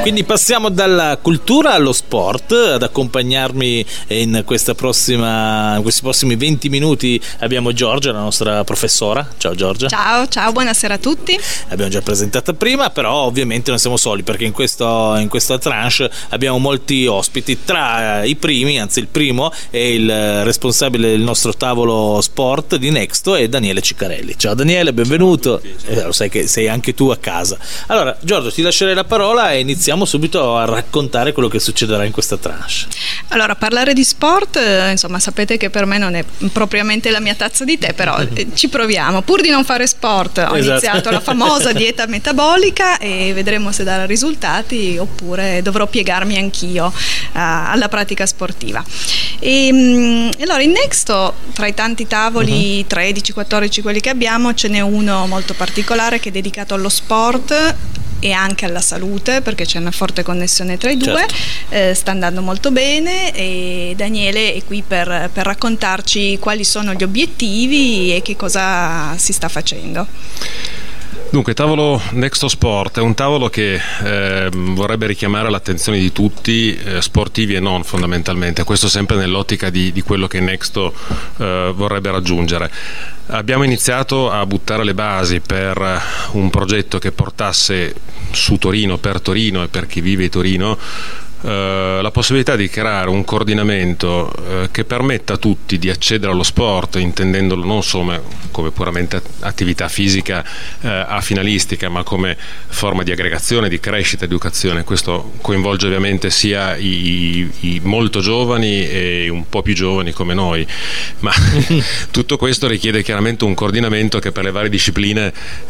Quindi passiamo dalla cultura allo sport. Ad accompagnarmi in questi prossimi 20 minuti abbiamo Giorgia, la nostra professora. Ciao Giorgia. Ciao, buonasera a tutti. L'abbiamo già presentata prima, però ovviamente non siamo soli, perché in questa tranche abbiamo molti ospiti. Tra i primi, anzi il primo è il responsabile del nostro tavolo sport di Nexto, è Daniele Ciccarelli. Ciao Daniele, benvenuto. Lo sai che sei anche tu a casa. Allora Giorgio, ti lascerei la parola e iniziamo subito a raccontare quello che succederà in questa tranche. Allora, parlare di sport, insomma, sapete che per me non è propriamente la mia tazza di tè, però ci proviamo. Pur di non fare sport ho iniziato la famosa dieta metabolica e vedremo se darà risultati oppure dovrò piegarmi anch'io alla pratica sportiva. Allora, in Nexto, tra i tanti tavoli, 13-14 quelli che abbiamo, ce n'è uno molto particolare che è dedicato allo sport e anche alla salute, perché c'è una forte connessione tra i due. Certo. Sta andando molto bene e Daniele è qui per raccontarci quali sono gli obiettivi e che cosa si sta facendo. Dunque, tavolo Nexto Sport è un tavolo che vorrebbe richiamare l'attenzione di tutti, sportivi e non fondamentalmente, questo sempre nell'ottica di quello che Nexto vorrebbe raggiungere. Abbiamo iniziato a buttare le basi per un progetto che portasse su Torino, per Torino e per chi vive a Torino, la possibilità di creare un coordinamento che permetta a tutti di accedere allo sport, intendendolo non solo come puramente attività fisica a finalistica, ma come forma di aggregazione, di crescita, educazione. Questo coinvolge ovviamente sia i molto giovani e un po' più giovani come noi, ma tutto questo richiede chiaramente un coordinamento che per le varie discipline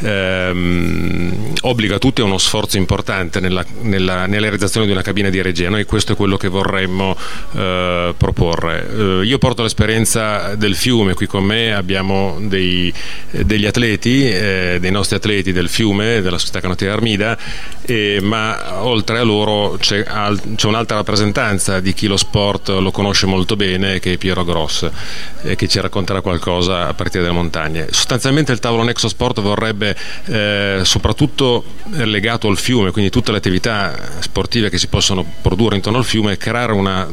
obbliga tutti a uno sforzo importante nella realizzazione di una cabina di regia. Noi questo è quello che vorremmo proporre. Io porto l'esperienza del fiume, qui con me abbiamo degli atleti, dei nostri atleti del fiume, della società canottiera Armida, ma oltre a loro c'è un'altra rappresentanza di chi lo sport lo conosce molto bene, che è Piero Gross, che ci racconterà qualcosa a partire dalle montagne. Sostanzialmente il tavolo Nexto Sport vorrebbe, soprattutto legato al fiume, quindi tutte le attività sportive che si possono produrre intorno al fiume, creare una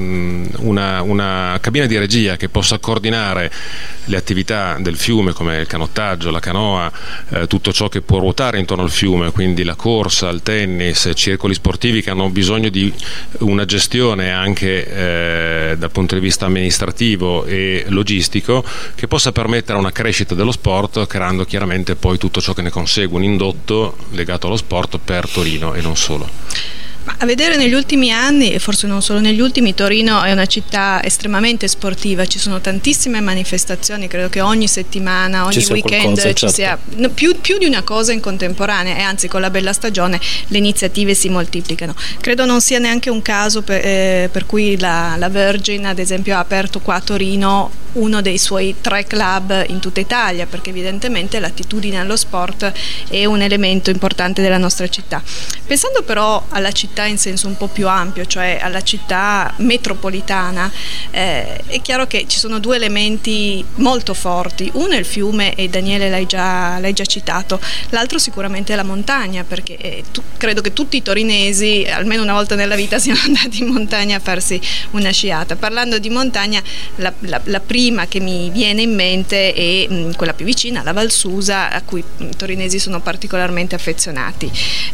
cabina di regia che possa coordinare le attività del fiume come il canottaggio, la canoa, tutto ciò che può ruotare intorno al fiume, quindi la corsa, il tennis, circoli sportivi che hanno bisogno di una gestione anche dal punto di vista amministrativo e logistico, che possa permettere una crescita dello sport, creando chiaramente poi tutto ciò che ne consegue, un indotto legato allo sport per Torino e non solo. A vedere negli ultimi anni, e forse non solo negli ultimi, Torino è una città estremamente sportiva, ci sono tantissime manifestazioni, credo che ogni settimana, ogni weekend ci sia più di una cosa in contemporanea, e anzi con la bella stagione le iniziative si moltiplicano. Credo non sia neanche un caso per cui la Virgin ad esempio ha aperto qua a Torino uno dei suoi 3 club in tutta Italia, perché evidentemente l'attitudine allo sport è un elemento importante della nostra città. Pensando però alla città in senso un po' più ampio, cioè alla città metropolitana, è chiaro che ci sono 2 elementi molto forti. Uno è il fiume, e Daniele l'hai già citato, l'altro sicuramente è la montagna, perché credo che tutti i torinesi almeno una volta nella vita siano andati in montagna a farsi una sciata. Parlando di montagna, la prima che mi viene in mente è quella più vicina, la Val Susa, a cui i torinesi sono particolarmente affezionati.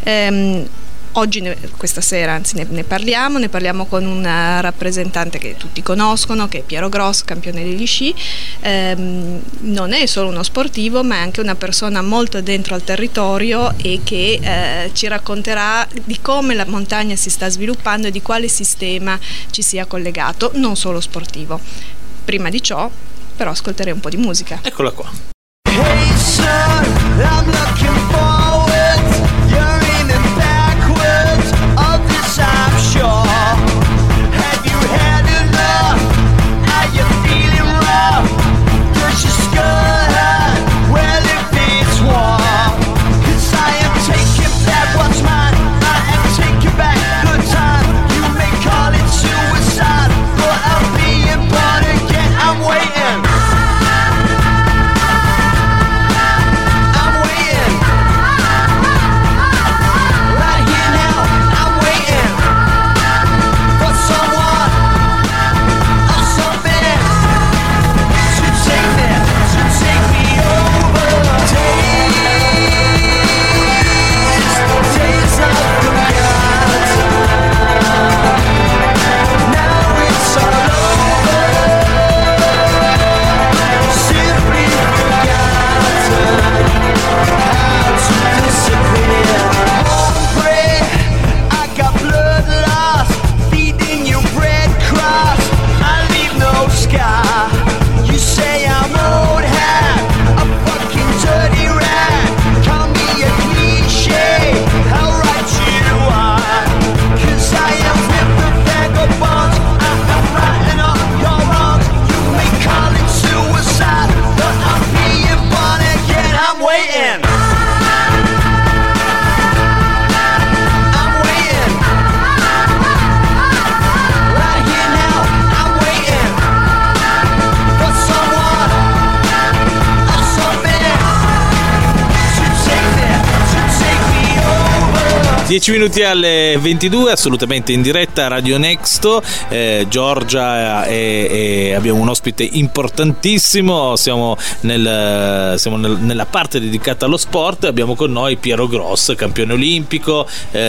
Oggi, questa sera, anzi ne parliamo con un rappresentante che tutti conoscono, che è Piero Gross, campione degli sci. Non è solo uno sportivo, ma è anche una persona molto dentro al territorio e che ci racconterà di come la montagna si sta sviluppando e di quale sistema ci sia collegato, non solo sportivo. Prima di ciò, però, ascolterei un po' di musica. Eccola qua. Hey son, I'm looking forward. You're aiming backwards. Of this I'm sure. Have you had enough? Are you feeling rough? Does your skull hurt? Well, if it's war, 'cause I am taking back what's mine. I am taking back good time. You may call it suicide, but I'm being born again. I'm waiting. 10 minuti alle 22, assolutamente in diretta Radio Nexto. Giorgia e abbiamo un ospite importantissimo. Siamo nella parte dedicata allo sport. Abbiamo con noi Piero Gross, campione olimpico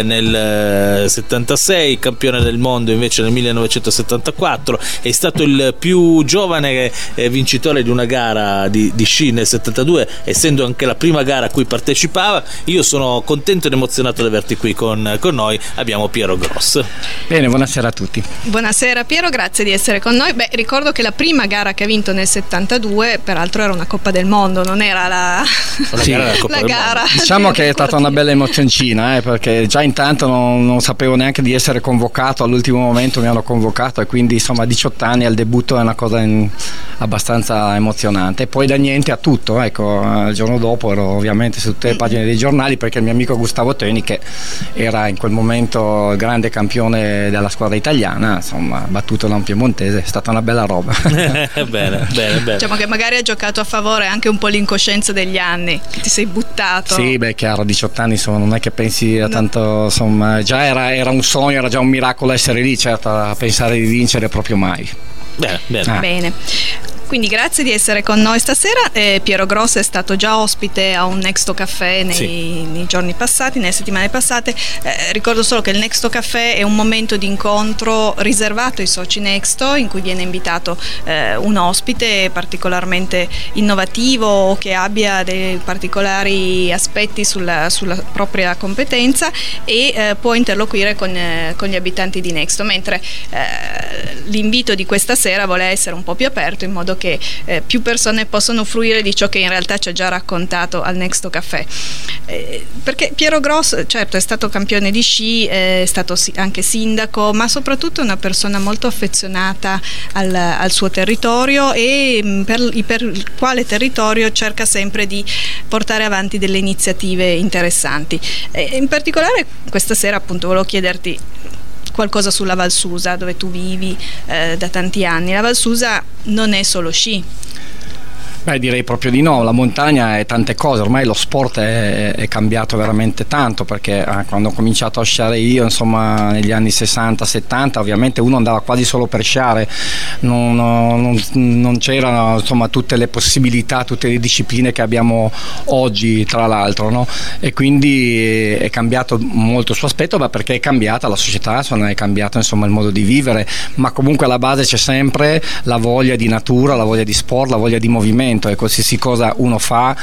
nel 76, campione del mondo invece nel 1974. È stato il più giovane vincitore di una gara di sci nel 72, essendo anche la prima gara a cui partecipava. Io sono contento ed emozionato di averti qui con noi. Abbiamo Piero Gross. Bene, buonasera a tutti. Buonasera Piero, grazie di essere con noi. Ricordo che la prima gara che ha vinto nel 72 peraltro era una Coppa del Mondo, non era la gara. Diciamo che è stata una bella emozioncina, perché già intanto non sapevo neanche di essere convocato, all'ultimo momento mi hanno convocato, e quindi insomma 18 anni al debutto è una cosa abbastanza emozionante. E poi da niente a tutto, ecco, il giorno dopo ero ovviamente su tutte le pagine dei giornali, perché il mio amico Gustavo Teni, che era in quel momento il grande campione della squadra italiana, insomma battuto da un piemontese, è stata una bella roba. Bene. Diciamo che magari ha giocato a favore anche un po' l'incoscienza degli anni, ti sei buttato. Sì, chiaro, 18 anni non è che pensi a tanto, insomma, già era un sogno, era già un miracolo essere lì, certo, a pensare di vincere proprio mai. Bene. Quindi grazie di essere con noi stasera. Piero Gross è stato già ospite a un Nexto Caffè nei giorni passati, nelle settimane passate. Ricordo solo che il Nexto Caffè è un momento di incontro riservato ai soci Nexto, in cui viene invitato un ospite particolarmente innovativo o che abbia dei particolari aspetti sulla propria competenza, e può interloquire con gli abitanti di Nexto, mentre l'invito di questa sera vuole essere un po' più aperto, in modo che più persone possono fruire di ciò che in realtà ci ha già raccontato al Nexto Caffè. Perché Piero Gross, certo, è stato campione di sci, è stato anche sindaco, ma soprattutto è una persona molto affezionata al suo territorio, e per il quale territorio cerca sempre di portare avanti delle iniziative interessanti. In particolare questa sera appunto volevo chiederti qualcosa sulla Val Susa, dove tu vivi da tanti anni. La Val Susa non è solo sci. Direi proprio di no, la montagna è tante cose, ormai lo sport è cambiato veramente tanto, perché quando ho cominciato a sciare io, insomma negli anni 60-70, ovviamente uno andava quasi solo per sciare, non c'erano insomma tutte le possibilità, tutte le discipline che abbiamo oggi, tra l'altro, no? E quindi è cambiato molto il suo aspetto, ma perché è cambiata la società, è cambiato insomma il modo di vivere, ma comunque alla base c'è sempre la voglia di natura, la voglia di sport, la voglia di movimento, e qualsiasi cosa uno fa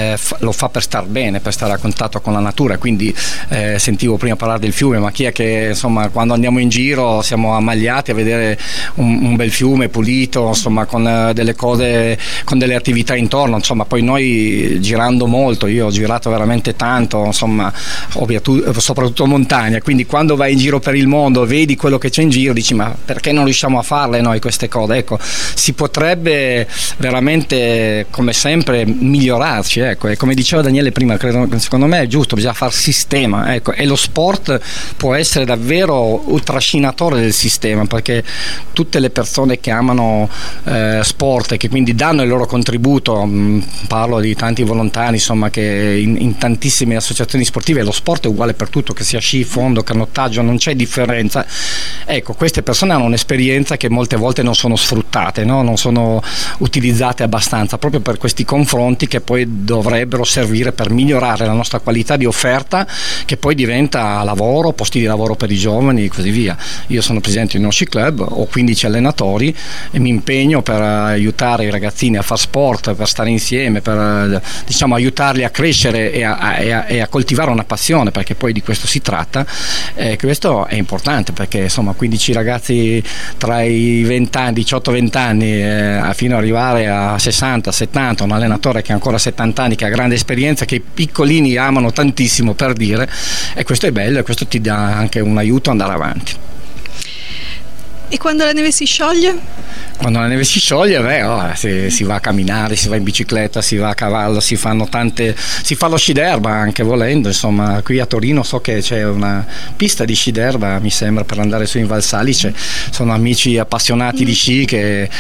lo fa per star bene, per stare a contatto con la natura. Quindi sentivo prima parlare del fiume, ma chi è che insomma quando andiamo in giro siamo ammagliati a vedere un bel fiume pulito, insomma con delle cose, con delle attività intorno, insomma poi noi girando molto, io ho girato veramente tanto, insomma soprattutto montagna, quindi quando vai in giro per il mondo vedi quello che c'è in giro, dici ma perché non riusciamo a farle noi queste cose? Ecco, si potrebbe veramente, come sempre, migliorarci, ecco. E come diceva Daniele prima, secondo me è giusto, bisogna far sistema, ecco. E lo sport può essere davvero un trascinatore del sistema, perché tutte le persone che amano sport e che quindi danno il loro contributo, parlo di tanti volontari insomma che in tantissime associazioni sportive, lo sport è uguale per tutto, che sia sci, fondo, canottaggio, non c'è differenza. Ecco, queste persone hanno un'esperienza che molte volte non sono sfruttate, no? Non sono utilizzate abbastanza, proprio per questi confronti che poi dovrebbero servire per migliorare la nostra qualità di offerta, che poi diventa lavoro, posti di lavoro per i giovani e così via. Io sono presidente di uno sci club, ho 15 allenatori e mi impegno per aiutare i ragazzini a far sport, per stare insieme, per diciamo aiutarli a crescere e a coltivare una passione, perché poi di questo si tratta. Questo è importante, perché insomma 15 ragazzi tra i 20 anni, 18-20 anni fino ad arrivare a 60-70, un allenatore che ha ancora 70 anni, che ha grande esperienza, che i piccolini amano tantissimo, per dire, e questo è bello, e questo ti dà anche un aiuto ad andare avanti. E quando la neve si scioglie? Quando la neve si scioglie, si va a camminare, si va in bicicletta, si va a cavallo, si fa lo sci d'erba anche volendo, insomma. Qui a Torino so che c'è una pista di sci d'erba, mi sembra, per andare su in Val Salice. Sono amici appassionati di sci che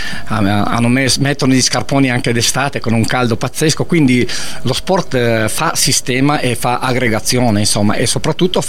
mettono gli scarponi anche d'estate con un caldo pazzesco, quindi lo sport fa sistema e fa aggregazione, insomma, e soprattutto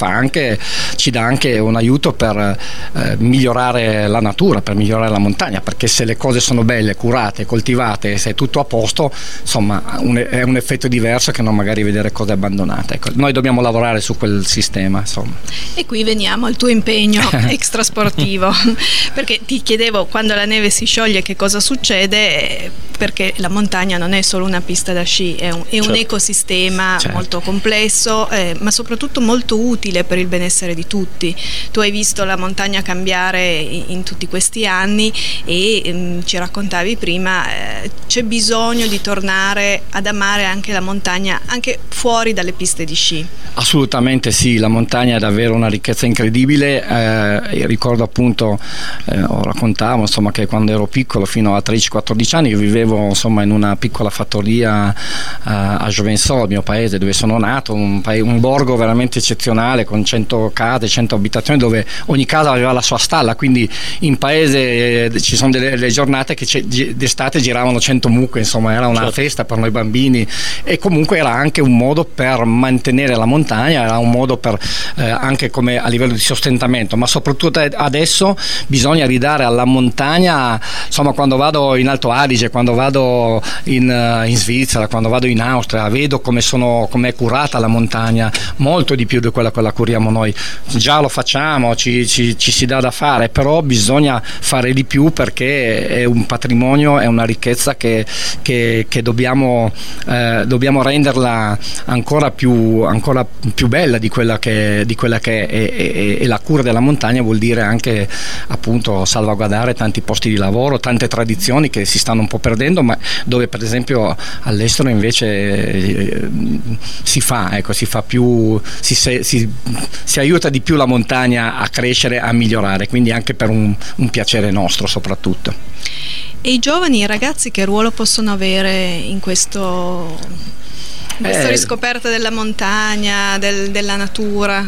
ci dà anche un aiuto per migliorare la natura, per migliorare la montagna, perché se le cose sono belle, curate, coltivate, se è tutto a posto, insomma, è un effetto diverso che non magari vedere cose abbandonate. Ecco, noi dobbiamo lavorare su quel sistema, insomma. E qui veniamo al tuo impegno extrasportivo, perché ti chiedevo, quando la neve si scioglie che cosa succede, perché la montagna non è solo una pista da sci, è un ecosistema molto complesso, ma soprattutto molto utile per il benessere di tutti. Tu hai visto la montagna cambiare in tutti questi anni e ci raccontavi prima, c'è bisogno di tornare ad amare anche la montagna, anche fuori dalle piste di sci. Assolutamente sì, la montagna è davvero una ricchezza incredibile. Ricordo appunto, raccontavo insomma che quando ero piccolo, fino a 13-14 anni, io vivevo insomma in una piccola fattoria a Giovenso, il mio paese dove sono nato, un borgo veramente eccezionale con 100 case, 100 abitazioni, dove ogni casa aveva la sua stalla, quindi in paese ci sono delle giornate che d'estate giravano 100 mucche, insomma era una festa per noi bambini, e comunque era anche un modo per mantenere la montagna, era un modo per anche come a livello di sostentamento, ma soprattutto adesso bisogna ridare alla montagna, insomma, quando vado in Alto Adige, quando vado in Svizzera, quando vado in Austria, vedo come è curata la montagna, molto di più di quella che la curiamo noi. Già lo facciamo, ci si dà da fare, però bisogna fare di più, perché è un patrimonio, è una ricchezza che dobbiamo renderla ancora più bella di quella che è, e la cura della montagna vuol dire anche appunto salvaguardare tanti posti di lavoro, tante tradizioni che si stanno un po' perdendo, ma dove per esempio all'estero invece si aiuta di più la montagna a crescere, a migliorare, quindi anche per un piacere nostro soprattutto. E i giovani, i ragazzi, che ruolo possono avere in questa riscoperta della montagna, della natura?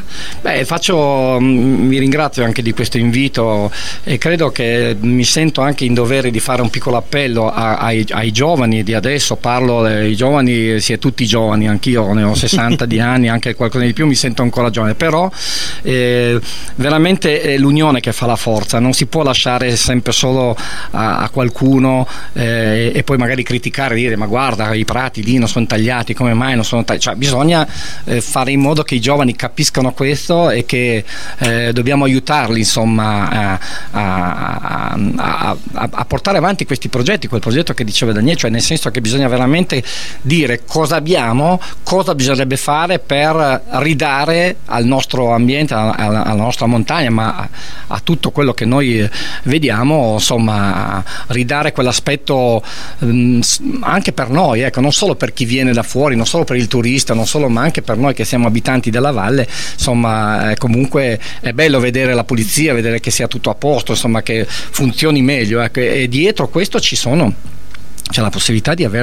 Mi ringrazio anche di questo invito, e credo che mi sento anche in dovere di fare un piccolo appello ai giovani di adesso. Parlo dei giovani, si è tutti giovani, anch'io ne ho 60 di anni, anche qualcosa di più, mi sento ancora giovane, però veramente è l'unione che fa la forza, non si può lasciare sempre solo a qualcuno e poi magari criticare, dire ma guarda i prati lì non sono tagliati, come mai non sono tagliati? Cioè, bisogna fare in modo che i giovani capiscano questo e che dobbiamo aiutarli, insomma, a portare avanti questi progetti, quel progetto che diceva Daniele, cioè nel senso che bisogna veramente dire cosa abbiamo, cosa bisognerebbe fare per ridare al nostro ambiente, alla nostra montagna, ma a tutto quello che noi vediamo, insomma, ridare quell'aspetto anche per noi, ecco, non solo per chi viene da fuori, non solo per il turista, ma anche per noi che siamo abitanti della valle, insomma, comunque è bello vedere la pulizia, vedere che sia tutto a posto, insomma, che funzioni meglio, ecco, e dietro questo c'è la possibilità di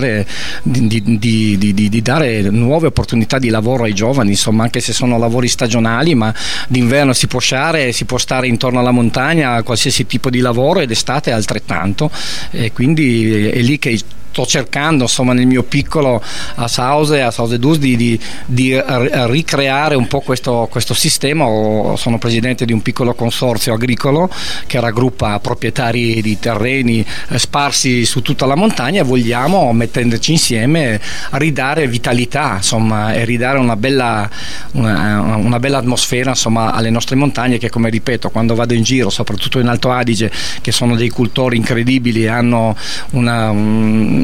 dare nuove opportunità di lavoro ai giovani, insomma, anche se sono lavori stagionali, ma d'inverno si può sciare, si può stare intorno alla montagna, qualsiasi tipo di lavoro, ed estate altrettanto, e quindi è lì che sto cercando, insomma, nel mio piccolo a Sause Dus di ricreare un po' questo sistema. Sono presidente di un piccolo consorzio agricolo che raggruppa proprietari di terreni sparsi su tutta la montagna, e vogliamo, mettendoci insieme, ridare vitalità, insomma, e ridare una bella atmosfera, insomma, alle nostre montagne, che, come ripeto, quando vado in giro, soprattutto in Alto Adige, che sono dei cultori incredibili, hanno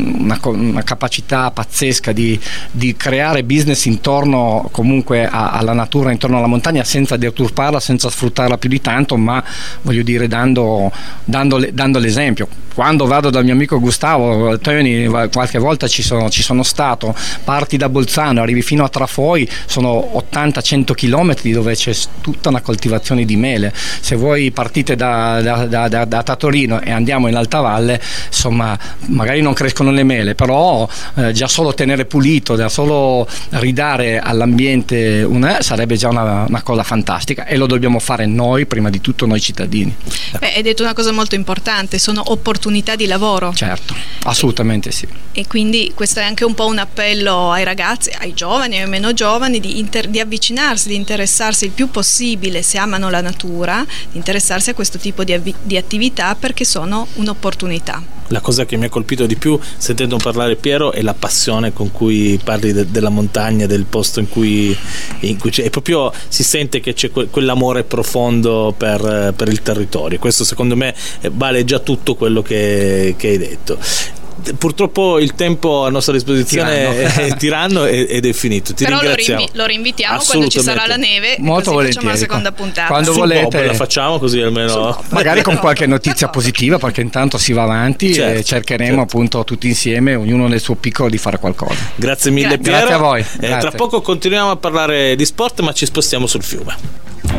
una capacità pazzesca di creare business intorno comunque alla natura, intorno alla montagna, senza deturparla, senza sfruttarla più di tanto, ma voglio dire dando l'esempio. Quando vado dal mio amico Gustavo Toni, qualche volta ci sono stato, parti da Bolzano, arrivi fino a Trafoi, sono 80-100 chilometri dove c'è tutta una coltivazione di mele. Se voi partite da Torino e andiamo in Alta Valle, insomma, magari non crescono le mele, però già solo tenere pulito, già solo ridare all'ambiente sarebbe già una cosa fantastica, e lo dobbiamo fare noi, prima di tutto noi cittadini. Hai detto una cosa molto importante, sono opportunità di lavoro. Certo, assolutamente sì. E quindi questo è anche un po' un appello ai ragazzi, ai giovani e ai meno giovani, di avvicinarsi, di interessarsi il più possibile, se amano la natura, di interessarsi a questo tipo di attività, perché sono un'opportunità. La cosa che mi ha colpito di più sentendo parlare Piero è la passione con cui parli della montagna, del posto in cui c'è, e proprio si sente che c'è quell'amore profondo per il territorio. Questo secondo me vale già tutto quello che hai detto. Purtroppo il tempo a nostra disposizione è tiranno ed è finito. Però ringraziamo. lo rinvitiamo quando ci sarà la neve, molto volentieri. Facciamo la seconda puntata. Quando volete la facciamo, così almeno magari con qualche notizia positiva, perché intanto si va avanti, e cercheremo appunto tutti insieme, ognuno nel suo piccolo, di fare qualcosa. Grazie mille Piero. Grazie a voi. Tra poco continuiamo a parlare di sport, ma ci spostiamo sul fiume.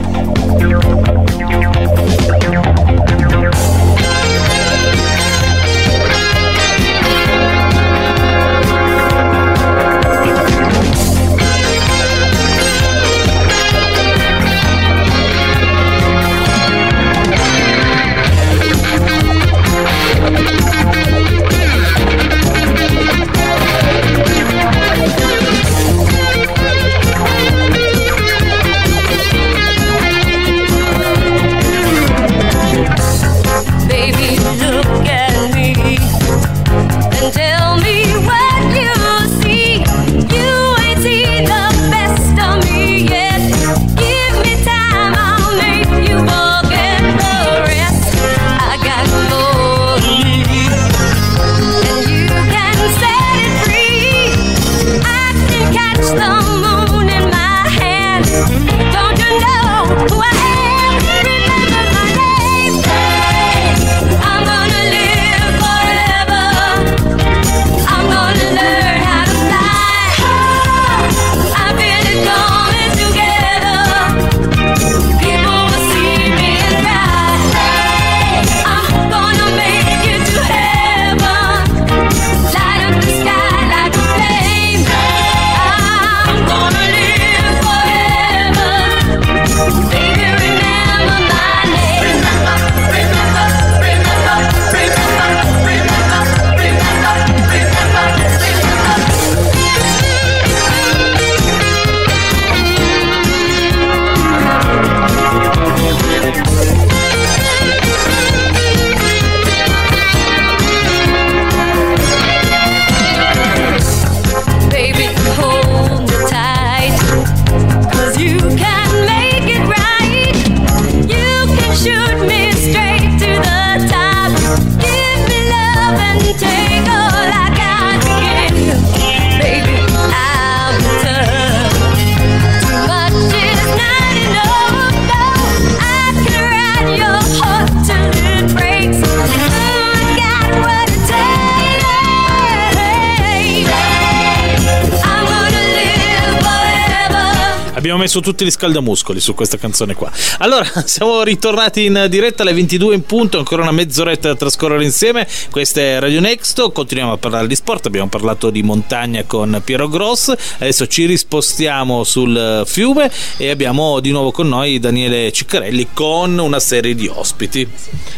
Abbiamo messo tutti gli scaldamuscoli su questa canzone qua. Allora, siamo ritornati in diretta alle 22 in punto, ancora una mezz'oretta da trascorrere insieme. Questa è Radio Nexto, continuiamo a parlare di sport, abbiamo parlato di montagna con Piero Gross, adesso ci rispostiamo sul fiume e abbiamo di nuovo con noi Daniele Ciccarelli con una serie di ospiti.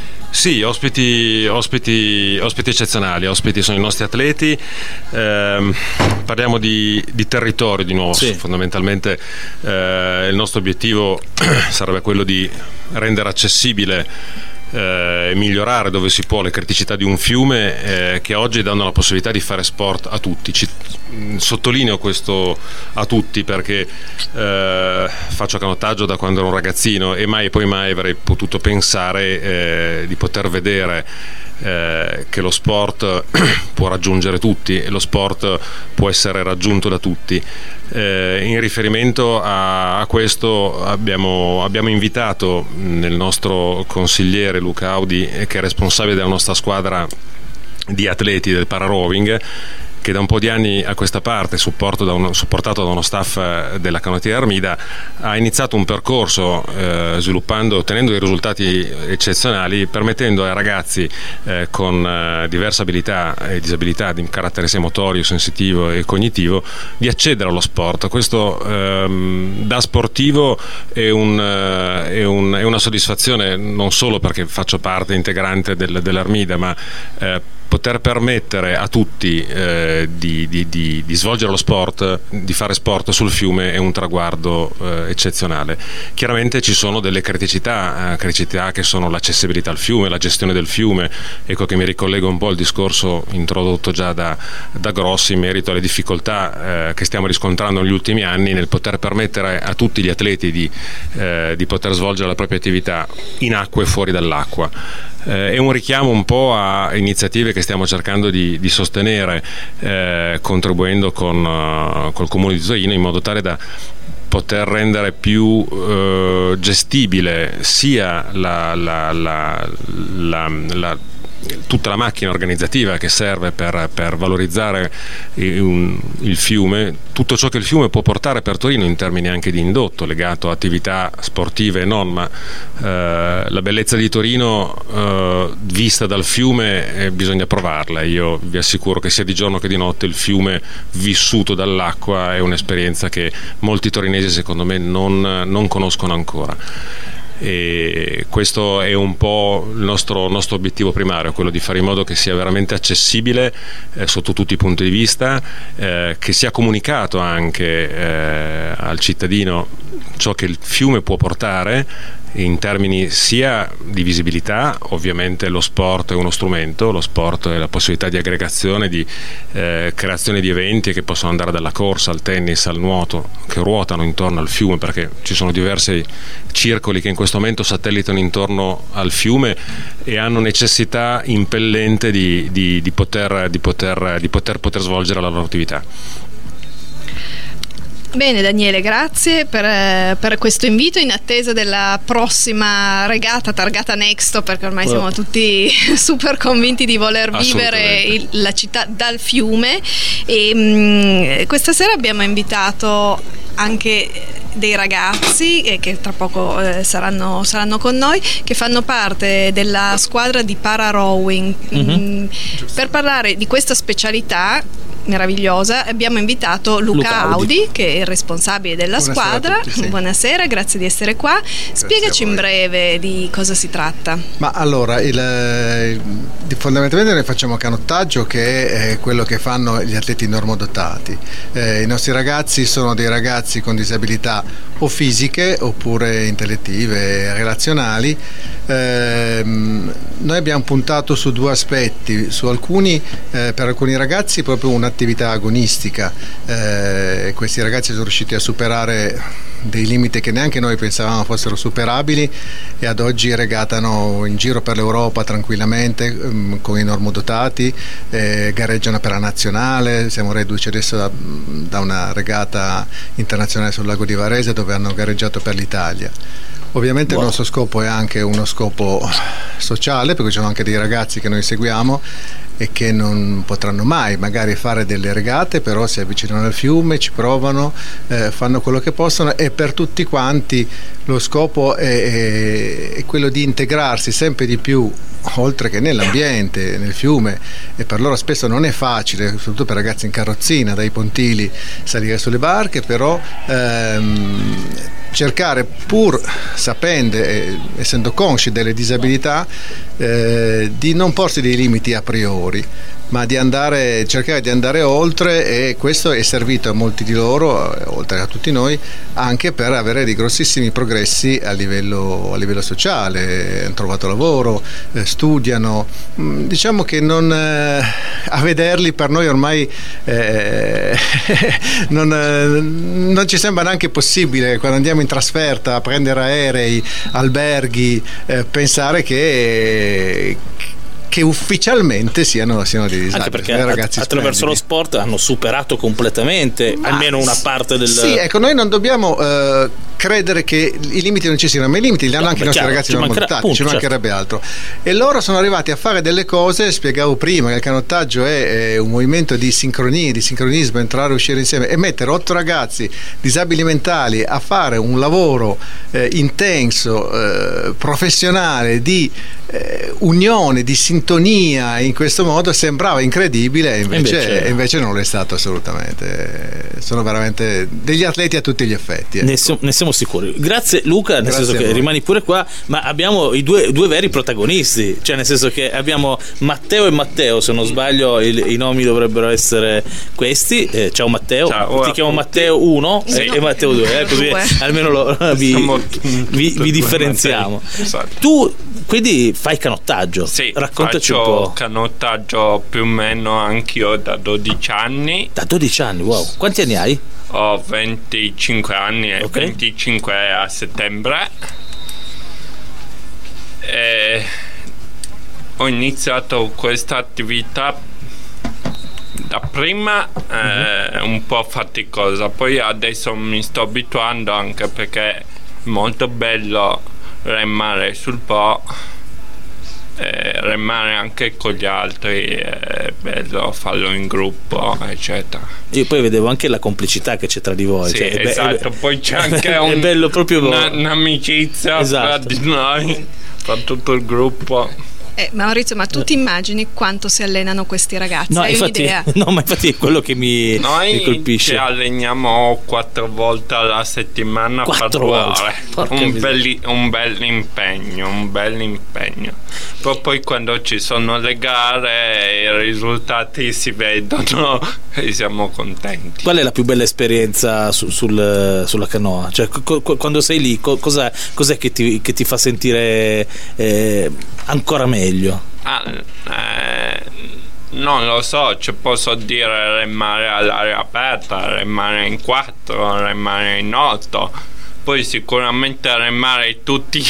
Sì, ospiti eccezionali, ospiti sono i nostri atleti, parliamo di territorio di nuovo, sì. Fondamentalmente il nostro obiettivo sarebbe quello di rendere accessibile e migliorare dove si può le criticità di un fiume che oggi danno la possibilità di fare sport a tutti. Sottolineo questo a tutti perché faccio canottaggio da quando ero un ragazzino e mai avrei potuto pensare di poter vedere che lo sport può raggiungere tutti e lo sport può essere raggiunto da tutti. In riferimento a questo abbiamo invitato il nostro consigliere Luca Audi, che è responsabile della nostra squadra di atleti del Pararowing, che da un po' di anni a questa parte, supportato da uno staff della Canottiera Armida, ha iniziato un percorso sviluppando e ottenendo dei risultati eccezionali, permettendo ai ragazzi con diverse abilità e disabilità di carattere sia motorio, sensitivo e cognitivo di accedere allo sport. Questo da sportivo è una soddisfazione, non solo perché faccio parte integrante dell'Armida, ma poter permettere a tutti di svolgere lo sport, di fare sport sul fiume, è un traguardo eccezionale. Chiaramente ci sono delle criticità che sono l'accessibilità al fiume, la gestione del fiume. Ecco che mi ricollego un po' al discorso introdotto già da Grossi in merito alle difficoltà che stiamo riscontrando negli ultimi anni nel poter permettere a tutti gli atleti di poter svolgere la propria attività in acqua e fuori dall'acqua. È un richiamo un po' a iniziative che stiamo cercando di sostenere, contribuendo col Comune di Zoino, in modo tale da poter rendere più gestibile sia tutta la macchina organizzativa che serve per valorizzare il fiume, tutto ciò che il fiume può portare per Torino in termini anche di indotto legato a attività sportive e non, ma la bellezza di Torino vista dal fiume bisogna provarla. Io vi assicuro che sia di giorno che di notte il fiume vissuto dall'acqua è un'esperienza che molti torinesi secondo me non conoscono ancora. E questo è un po' il nostro obiettivo primario, quello di fare in modo che sia veramente accessibile sotto tutti i punti di vista, che sia comunicato anche al cittadino ciò che il fiume può portare in termini sia di visibilità. Ovviamente lo sport è uno strumento, lo sport è la possibilità di aggregazione, di creazione di eventi che possono andare dalla corsa al tennis al nuoto, che ruotano intorno al fiume, perché ci sono diversi circoli che in questo momento satellitano intorno al fiume e hanno necessità impellente di poter svolgere la loro attività. Bene Daniele, grazie per questo invito, in attesa della prossima regata targata Nexto, perché ormai siamo tutti super convinti di voler vivere la città dal fiume. E questa sera abbiamo invitato anche dei ragazzi che tra poco saranno con noi, che fanno parte della squadra di Pararowing. Per parlare di questa specialità meravigliosa abbiamo invitato Luca Audi, che è il responsabile della squadra. Buonasera, grazie di essere qua. Spiegaci in breve di cosa si tratta. Ma allora, fondamentalmente noi facciamo canottaggio, che è quello che fanno gli atleti normodotati. I nostri ragazzi sono dei ragazzi con disabilità o fisiche oppure intellettive, relazionali. Noi abbiamo puntato su due aspetti, per alcuni ragazzi proprio un'attività agonistica. Questi ragazzi sono riusciti a superare dei limiti che neanche noi pensavamo fossero superabili e ad oggi regatano in giro per l'Europa tranquillamente con i normodotati, gareggiano per la nazionale. Siamo reduci adesso da una regata internazionale sul lago di Varese, dove hanno gareggiato per l'Italia. Ovviamente il nostro scopo è anche uno scopo sociale, perché ci sono anche dei ragazzi che noi seguiamo e che non potranno mai magari fare delle regate, però si avvicinano al fiume, ci provano, fanno quello che possono, e per tutti quanti lo scopo è quello di integrarsi sempre di più, oltre che nell'ambiente, nel fiume, e per loro spesso non è facile, soprattutto per ragazzi in carrozzina, dai pontili salire sulle barche, però cercare, pur sapendo, essendo consci delle disabilità, di non porsi dei limiti a priori, ma di cercare di andare oltre, e questo è servito a molti di loro, oltre a tutti noi, anche per avere dei grossissimi progressi a livello sociale. Hanno trovato lavoro, studiano, diciamo che a vederli per noi ormai non ci sembra neanche possibile, quando andiamo in trasferta a prendere aerei, alberghi, pensare che che ufficialmente siano dei disabili. Anche perché attraverso lo sport hanno superato completamente almeno una parte del... Sì, ecco, noi non dobbiamo credere che i limiti non ci siano, ma i limiti li hanno anche i nostri ragazzi non montati, ci mancherebbe altro. E loro sono arrivati a fare delle cose, spiegavo prima che il canottaggio è un movimento di sincronia, di sincronismo, entrare e uscire insieme, e mettere 8 ragazzi disabili mentali a fare un lavoro intenso, professionale, di unione, di sintonia, in questo modo sembrava incredibile, e invece non lo è stato assolutamente. Sono veramente degli atleti a tutti gli effetti, ecco. Ne siamo sicuri. Grazie Luca, nel senso che rimani pure qua, ma abbiamo i due veri protagonisti, cioè nel senso che abbiamo Matteo e Matteo, se non sbaglio i nomi dovrebbero essere questi. Ciao Matteo. Ciao, ti chiamo Matteo 1 e Matteo 2, così almeno vi differenziamo. Esatto. Tu quindi fai canottaggio? Sì, raccontaci un faccio po'. canottaggio più o meno anch'io da 12 anni. Da 12 anni, wow. Quanti anni hai? Ho 25 anni e 25 a settembre. E ho iniziato questa attività da prima un po' faticosa, poi adesso mi sto abituando, anche perché è molto bello remare sul Po, remare anche con gli altri, è bello farlo in gruppo, eccetera. Io poi vedevo anche la complicità che c'è tra di voi. Sì, esatto, poi c'è anche è bello proprio un'amicizia tra di noi, tra tutto il gruppo. Maurizio, ma tu ti immagini quanto si allenano questi ragazzi? No, hai infatti, un'idea? No, ma infatti è quello che mi colpisce. Noi ci alleniamo 4 volte alla settimana per 2 ore. Un bel impegno. Poi quando ci sono le gare i risultati si vedono e siamo contenti. Qual è la più bella esperienza sulla canoa? Cioè, quando sei lì, cos'è che ti fa sentire ancora meglio? Non lo so, posso dire remare all'aria aperta, remare in 4, remare in 8, poi sicuramente remare tutti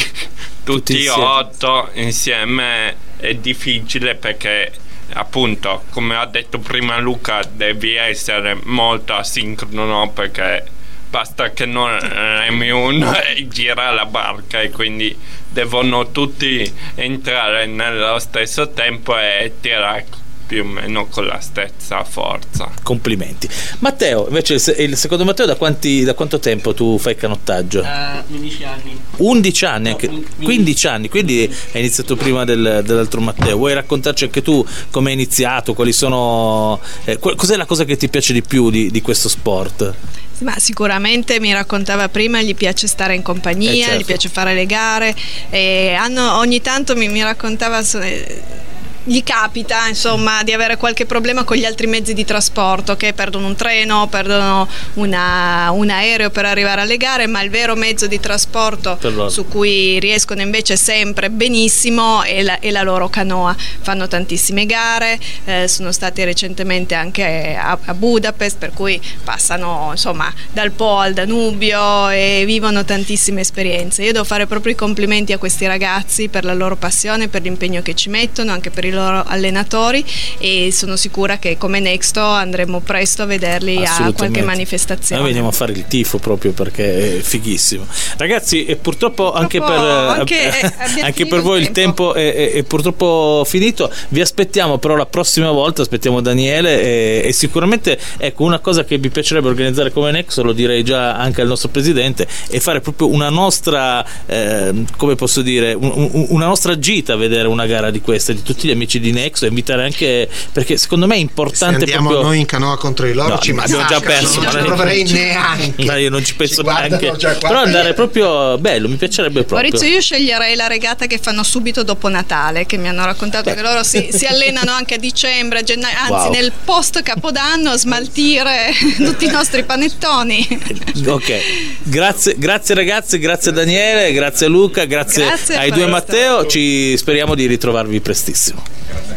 8 insieme è difficile, perché appunto, come ha detto prima Luca, devi essere molto asincrono, perché basta che non remi uno e gira la barca, e quindi devono tutti entrare nello stesso tempo e tirare più o meno con la stessa forza. Complimenti. Matteo, invece, il secondo Matteo, da quanto tempo tu fai canottaggio? 11 anni. 11 anni, anche 15 anni, quindi hai iniziato prima dell'altro Matteo. Vuoi raccontarci anche tu come hai iniziato? Quali sono cos'è la cosa che ti piace di più di questo sport? Ma sicuramente, mi raccontava prima, gli piace stare in compagnia, certo. Gli piace fare le gare, e ogni tanto mi raccontava gli capita insomma di avere qualche problema con gli altri mezzi di trasporto, che perdono un treno, perdono un aereo per arrivare alle gare, ma il vero mezzo di trasporto su cui riescono invece sempre benissimo è la loro canoa. Fanno tantissime gare, sono stati recentemente anche a Budapest, per cui passano insomma dal Po al Danubio e vivono tantissime esperienze. Io devo fare proprio i complimenti a questi ragazzi per la loro passione, per l'impegno che ci mettono, anche per i loro allenatori, e sono sicura che come Nexto andremo presto a vederli a qualche manifestazione. Noi veniamo a fare il tifo proprio perché è fighissimo, ragazzi, e purtroppo anche per voi il tempo è purtroppo finito. Vi aspettiamo però la prossima volta, aspettiamo Daniele, e sicuramente ecco, una cosa che mi piacerebbe organizzare come Nexto, lo direi già anche al nostro presidente, è fare proprio una nostra come posso dire, una nostra gita a vedere una gara di queste, di tutti gli amici di Nexto, e invitare anche, perché secondo me è importante. Se andiamo proprio noi in canoa contro di loro, abbiamo già perso, non ci proverei neanche. No, io non ci penso neanche, però andare proprio bello, mi piacerebbe proprio. Maurizio, io sceglierei la regata che fanno subito dopo Natale, che mi hanno raccontato che loro si allenano anche a dicembre, a gennaio, anzi nel post Capodanno, a smaltire tutti i nostri panettoni. Ok, grazie ragazzi, grazie a Daniele, grazie a Luca, grazie ai due Matteo, speriamo di ritrovarvi prestissimo.